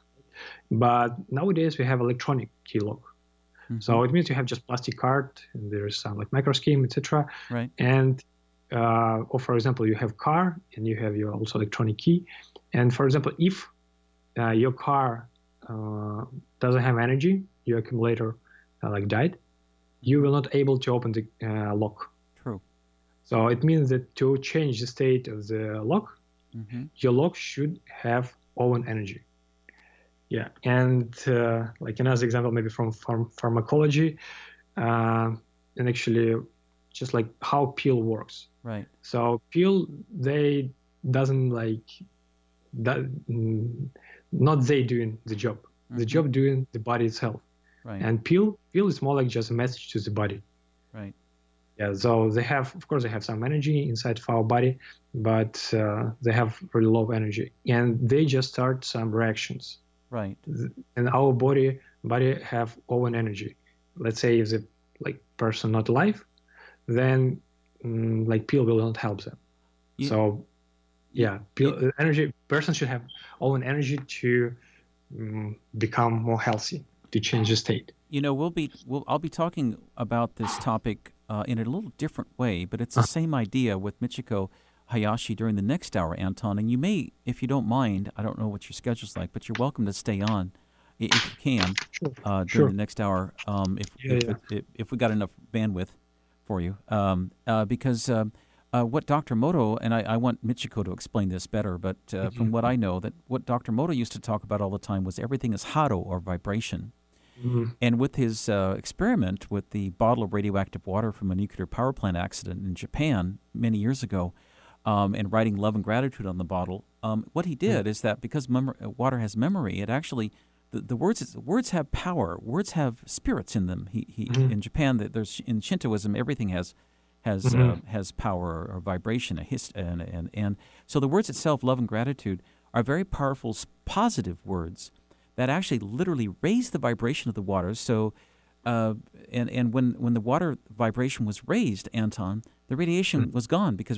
[SPEAKER 2] But nowadays we have electronic key lock.
[SPEAKER 1] Mm-hmm.
[SPEAKER 2] So it means you have just plastic card and there is some like micro scheme, etc.
[SPEAKER 1] Right.
[SPEAKER 2] And or for example, you have car and you have your also electronic key. And for example, if your car doesn't have energy, your accumulator like died, you will not able to open the lock.
[SPEAKER 1] True.
[SPEAKER 2] So it means that to change the state of the lock, your lock should have own energy. Yeah, and like another example, maybe from pharmacology, and actually just like how pill works.
[SPEAKER 1] Right.
[SPEAKER 2] So pill, they doesn't like that, not they doing the job. The job doing the body itself.
[SPEAKER 1] Right.
[SPEAKER 2] And pill is more like just a message to the body.
[SPEAKER 1] Right.
[SPEAKER 2] Yeah, so they have, of course, they have some energy inside of our body, but they have really low energy, and they just start some reactions.
[SPEAKER 1] Right.
[SPEAKER 2] And our body have own energy. Let's say if the like person not alive, then like pill will not help them. So yeah, pill, energy person should have own energy to become more healthy, to change the state.
[SPEAKER 1] You know, I'll be talking about this topic in a little different way, but it's the same idea with Michiko Hayashi during the next hour, Anton. And you may, if you don't mind, I don't know what your schedule's like, but you're welcome to stay on if you can during the next hour if we got enough bandwidth for you. Because what Dr. Moto, and I want Michiko to explain this better, but from what I know, that what Dr. Moto used to talk about all the time was everything is haro, or vibration. And with his experiment with the bottle of radioactive water from a nuclear power plant accident in Japan many years ago, and writing love and gratitude on the bottle, what he did is that because water has memory, it actually the words have power. Words have spirits in them. He in Japan, there's in Shintoism, everything has power or vibration, and so the words itself, love and gratitude, are very powerful, positive words that actually literally raise the vibration of the water. So, and when the water vibration was raised, Anton, the radiation was gone because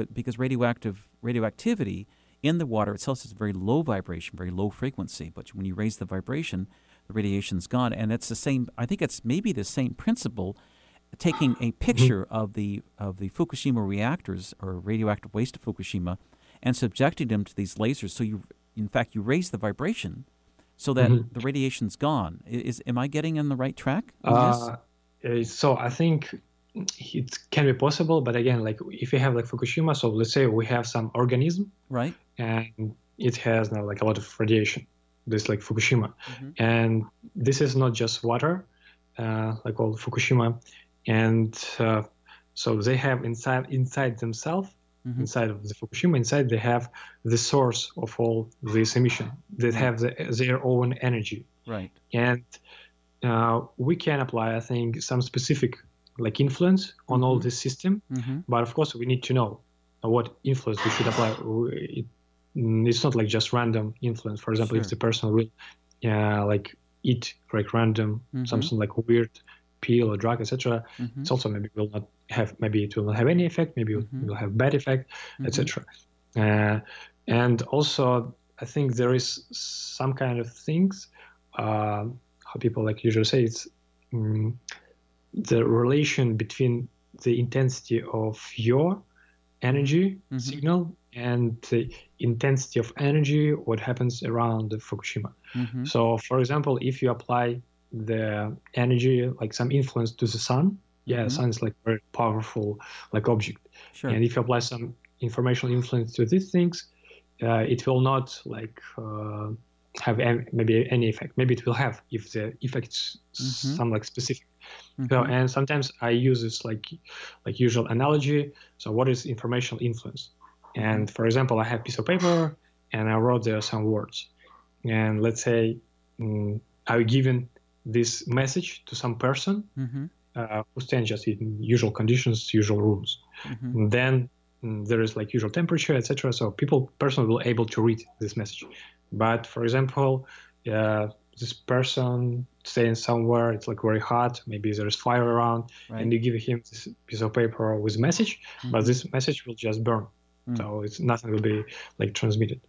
[SPEAKER 1] radioactivity in the water itself is a very low vibration, very low frequency. But when you raise the vibration, the radiation's gone, and it's the same. I think it's maybe the same principle. Taking a picture of the Fukushima reactors or radioactive waste of Fukushima, and subjecting them to these lasers. So you raise the vibration, so that the radiation's gone. Am I getting on the right track on
[SPEAKER 2] this? So I think it can be possible, but again, like if you have like Fukushima, so let's say we have some organism,
[SPEAKER 1] right,
[SPEAKER 2] and it has now like a lot of radiation, this like Fukushima, and this is not just water, like all Fukushima, and so they have inside themselves. Inside of the Fukushima, inside they have the source of all this emission. They have their own energy.
[SPEAKER 1] Right.
[SPEAKER 2] And we can apply, I think, some specific like influence on all this system. But of course, we need to know what influence we should apply. It's not like just random influence. For example, if the person will like eat like random something like weird pill or drug, etc. It's also maybe will not have any effect, maybe it will have bad effect, etc. And also I think there is some kind of things how people like usually say it's the relation between the intensity of your energy signal and the intensity of energy what happens around the Fukushima. So for example, if you apply the energy, like some influence to the sun. The sun is like very powerful, like object. And if you apply some informational influence to these things, it will not like have maybe any effect. Maybe it will have if the effects some like specific. So, and sometimes I use this like usual analogy. So what is informational influence? And for example, I have a piece of paper and I wrote there some words. And let's say I've given this message to some person who stands just in usual conditions, usual rooms. And then there is like usual temperature, etc. So person will able to read this message. But for example, this person staying somewhere, it's like very hot, maybe there's fire around,
[SPEAKER 1] Right.
[SPEAKER 2] and you give him this piece of paper with a message, but this message will just burn. So it's nothing will be like transmitted.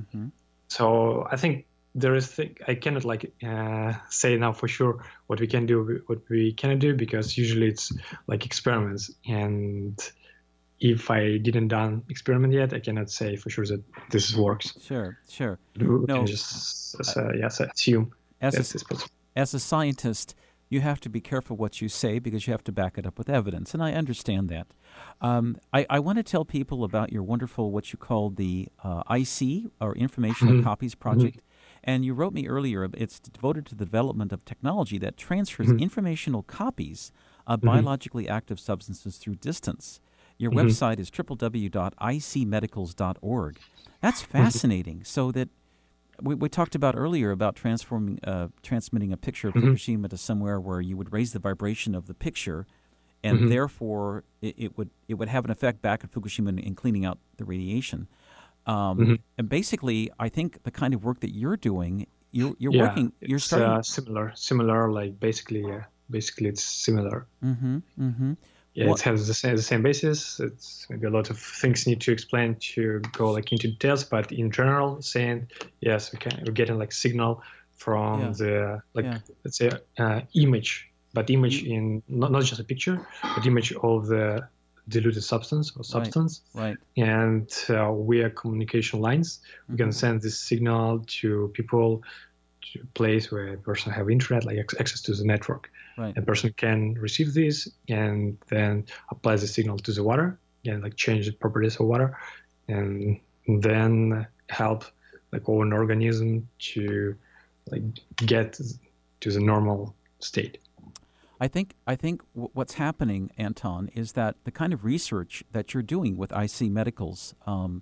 [SPEAKER 2] So I think there is I cannot like say now for sure what we can do, what we cannot do, because usually it's like experiments, and if I didn't done experiment yet, I cannot say for sure that this works.
[SPEAKER 1] Sure.
[SPEAKER 2] We
[SPEAKER 1] No,
[SPEAKER 2] can just assume that this is possible.
[SPEAKER 1] As a scientist, you have to be careful what you say because you have to back it up with evidence, and I understand that. I want to tell people about your wonderful, what you call the IC, or Informational Copies Project. And you wrote me earlier, it's devoted to the development of technology that transfers informational copies of biologically active substances through distance. Your website is www.icmedicals.org. That's fascinating. So that we talked about earlier about transmitting a picture of Fukushima to somewhere where you would raise the vibration of the picture, and therefore it would have an effect back at Fukushima in cleaning out the radiation. And basically, I think the kind of work that you're doing, you're starting
[SPEAKER 2] similar. Like basically it's similar. Yeah, it has the same basis. It's maybe a lot of things need to explain to go like into details, but in general, saying yes, we're getting like signal from the let's say image, but image in not just a picture, but image of the diluted substance or substance.
[SPEAKER 1] Right.
[SPEAKER 2] And via communication lines, we can send this signal to people, to a place where a person have internet, like access to the network.
[SPEAKER 1] Right.
[SPEAKER 2] A person can receive this and then apply the signal to the water and like change the properties of water, and then help like our organism to like get to the normal state.
[SPEAKER 1] I think what's happening, Anton, is that the kind of research that you're doing with IC Medicals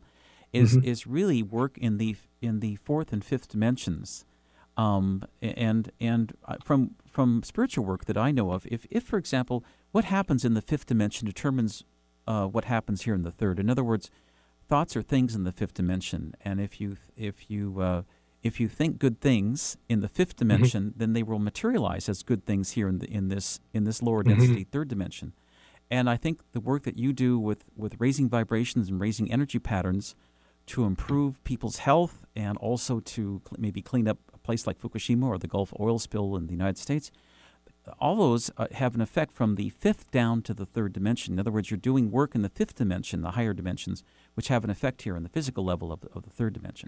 [SPEAKER 1] is really work in the fourth and fifth dimensions. And from spiritual work that I know of, if for example, what happens in the fifth dimension determines what happens here in the third. In other words, thoughts are things in the fifth dimension, and if you think good things in the fifth dimension, then they will materialize as good things here in this lower density third dimension. And I think the work that you do with raising vibrations and raising energy patterns to improve people's health, and also to maybe clean up a place like Fukushima or the Gulf oil spill in the United States, all those have an effect from the fifth down to the third dimension. In other words, you're doing work in the fifth dimension, the higher dimensions, which have an effect here on the physical level of the third dimension.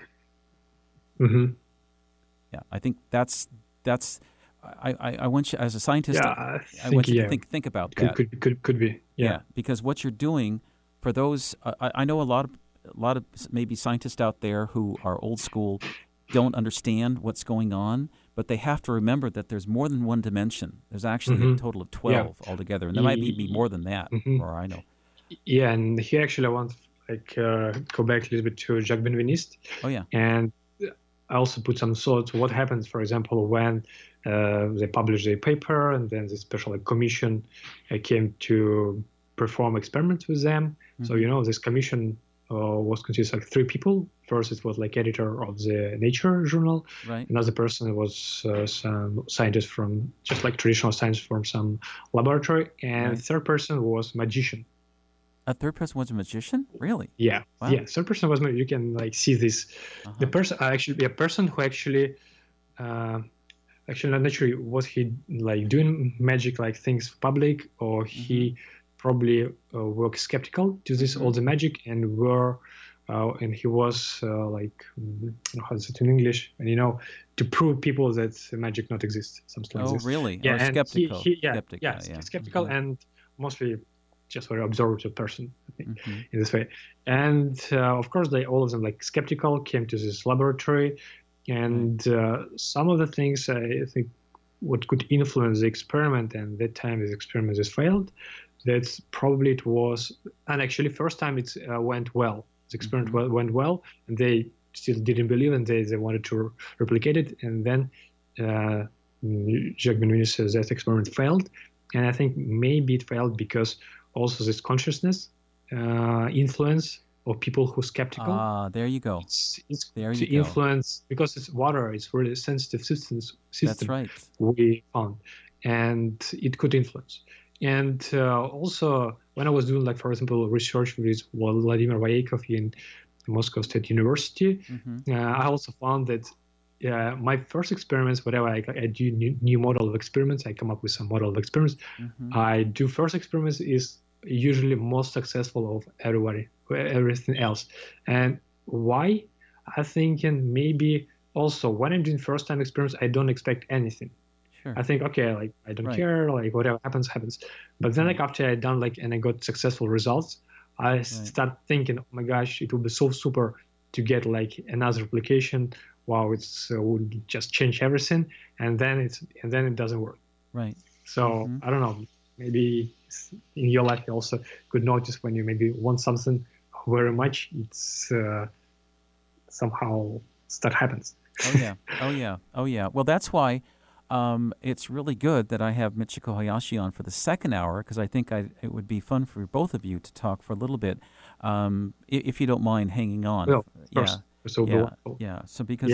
[SPEAKER 1] Yeah, I think that's. I want you, as a scientist, I want you to think about that.
[SPEAKER 2] Could be. Yeah,
[SPEAKER 1] because what you're doing for those, I know a lot of maybe scientists out there who are old school don't understand what's going on, but they have to remember that there's more than one dimension. There's actually a total of 12 altogether, and there might be more than that, or I know.
[SPEAKER 2] Yeah, and here actually I want to go back a little bit to Jacques Benveniste.
[SPEAKER 1] Oh yeah,
[SPEAKER 2] and I also put some thoughts what happens, for example, when they publish a paper and then the special commission came to perform experiments with them. So this commission was consisted of 3 people. First, it was like editor of the Nature journal.
[SPEAKER 1] Right.
[SPEAKER 2] Another person was some scientist from just like traditional science from some laboratory, and third person was magician.
[SPEAKER 1] A third person was a magician? Really?
[SPEAKER 2] Yeah.
[SPEAKER 1] Wow.
[SPEAKER 2] Yeah. Third person was you can like see this. The person actually a person who actually not sure was he like doing magic like things public, or he probably were skeptical to this all the magic, and he was like how is it in English, and to prove people that magic not exist, something like this.
[SPEAKER 1] Oh really?
[SPEAKER 2] Yeah,
[SPEAKER 1] and skeptical.
[SPEAKER 2] Skeptical and mostly just very observative person, I think, in this way. And of course, all of them like skeptical came to this laboratory, and some of the things I think what could influence the experiment, and that time this experiment just failed. That's probably it was, and actually first time it went well. The experiment went well, and they still didn't believe, and they wanted to replicate it. And then Jacques Benveniste says that experiment failed, and I think maybe it failed because also this consciousness influence of people who skeptical.
[SPEAKER 1] Ah, there you go.
[SPEAKER 2] It's
[SPEAKER 1] There
[SPEAKER 2] to
[SPEAKER 1] you go.
[SPEAKER 2] influence because it's water. It's really sensitive
[SPEAKER 1] That's
[SPEAKER 2] system
[SPEAKER 1] right.
[SPEAKER 2] we found, and it could influence. And also, when I was doing, like, for example, research with Vladimir Vayeikov in Moscow State University, I also found that my first experiments, whatever I do new model of experiments, I come up with some model of experiments. I do first experiments is usually most successful of everything else. And why? I think, and maybe also when I'm doing first time experiments, I don't expect anything.
[SPEAKER 1] Sure.
[SPEAKER 2] I think, okay, like, I don't care, like, whatever happens, happens. But then, like, after I done, like, and I got successful results, I start thinking, oh my gosh, it would be so super to get, like, another application. Wow, it's would just change everything, and then it doesn't work.
[SPEAKER 1] Right.
[SPEAKER 2] So I don't know. Maybe in your life you also could notice when you maybe want something very much, it's somehow that happens.
[SPEAKER 1] Oh yeah. Well, that's why it's really good that I have Michiko Hayashi on for the second hour, because I think it would be fun for both of you to talk for a little bit, if you don't mind hanging on.
[SPEAKER 2] Well, of course. So
[SPEAKER 1] So because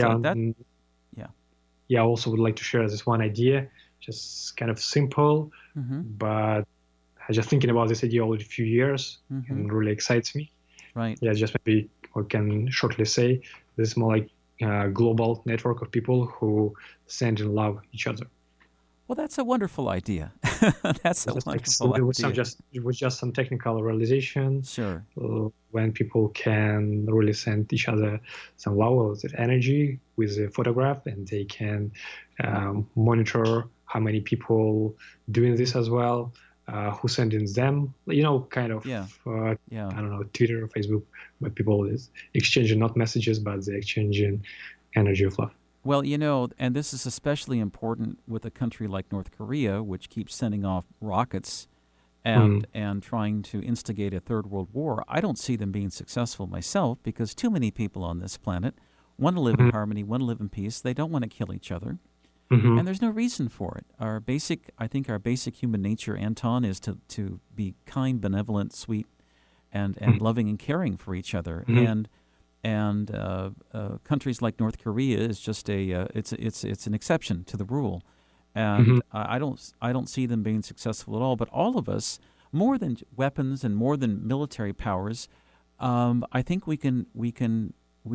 [SPEAKER 1] I
[SPEAKER 2] also would like to share this one idea, just kind of simple, but I just thinking about this idea already a few years, and really excites me.
[SPEAKER 1] Right.
[SPEAKER 2] Yeah, just maybe we can shortly say this is more like a global network of people who send and love each other.
[SPEAKER 1] Well, that's a wonderful idea. That's a wonderful idea.
[SPEAKER 2] With just some technical realization.
[SPEAKER 1] Sure.
[SPEAKER 2] When people can really send each other some love or energy with a photograph, and they can monitor how many people doing this as well, who sending them, kind of, I don't know, Twitter or Facebook, but people is exchanging not messages, but they're exchanging energy of love.
[SPEAKER 1] Well, and this is especially important with a country like North Korea, which keeps sending off rockets and trying to instigate a third world war. I don't see them being successful myself, because too many people on this planet want to live in harmony, want to live in peace. They don't want to kill each other. And there's no reason for it. I think our basic human nature, Anton, is to be kind, benevolent, sweet, and loving and caring for each other. And countries like North Korea is just it's an exception to the rule, and I don't see them being successful at all. But all of us, more than weapons and more than military powers, I think we can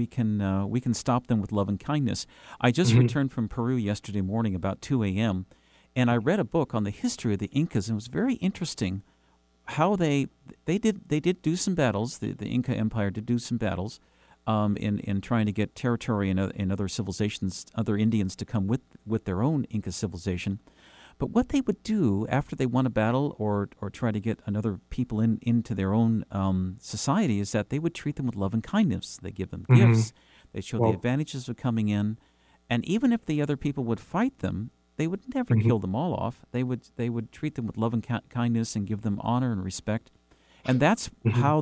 [SPEAKER 1] stop them with love and kindness. I just returned from Peru yesterday morning about 2 a.m., and I read a book on the history of the Incas, and it was very interesting how they did do some battles. The Inca Empire did do some battles. In trying to get territory in other civilizations, other Indians to come with their own Inca civilization. But what they would do after they won a battle or try to get another people into their own society is that they would treat them with love and kindness. They give them gifts. They show the advantages of coming in. And even if the other people would fight them, they would never kill them all off. They would treat them with love and kindness and give them honor and respect. And that's how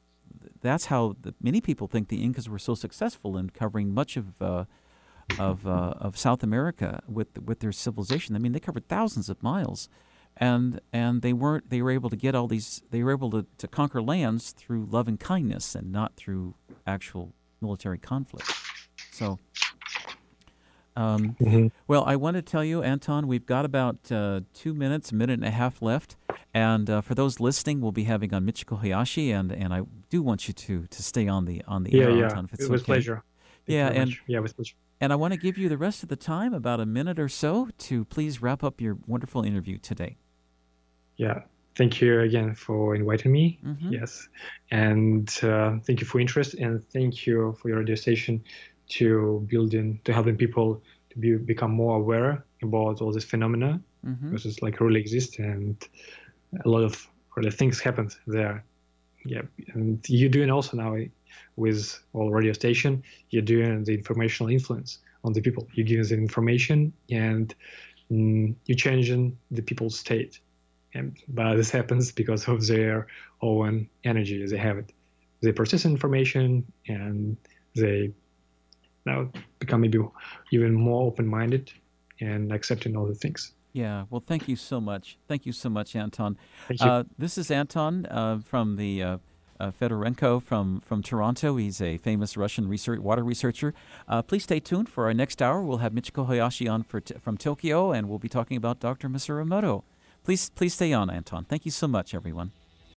[SPEAKER 1] many people think the Incas were so successful in covering much of South America with their civilization. I mean, they covered thousands of miles, and they were able to get all these. They were able to conquer lands through love and kindness, and not through actual military conflict. So, well, I want to tell you, Anton, we've got about 2 minutes, a minute and a half left. And for those listening, we'll be having on Michiko Hayashi, and I do want you to stay on the air, Anton, if it's okay.
[SPEAKER 2] With pleasure.
[SPEAKER 1] With pleasure. And I want to give you the rest of the time, about a minute or so, to please wrap up your wonderful interview today.
[SPEAKER 2] Yeah, thank you again for inviting me. Yes, and thank you for interest, and thank you for your radio station to helping people to become more aware about all this phenomena, because it's like really exists, and a lot of really things happen there. Yeah, and you're doing also now with all radio station, you're doing the informational influence on the people. You're giving the information, and you're changing the people's state. But this happens because of their own energy. They have it. They process information, and they now become maybe even more open-minded and accepting all the things.
[SPEAKER 1] Yeah, well, thank you so much. Thank you so much, Anton.
[SPEAKER 2] Thank you.
[SPEAKER 1] This is Anton from the Fedorenko from Toronto. He's a famous Russian water researcher. Please stay tuned for our next hour. We'll have Michiko Hayashi on from Tokyo, and we'll be talking about Dr. Masurumoto. Please stay on, Anton. Thank you so much, everyone.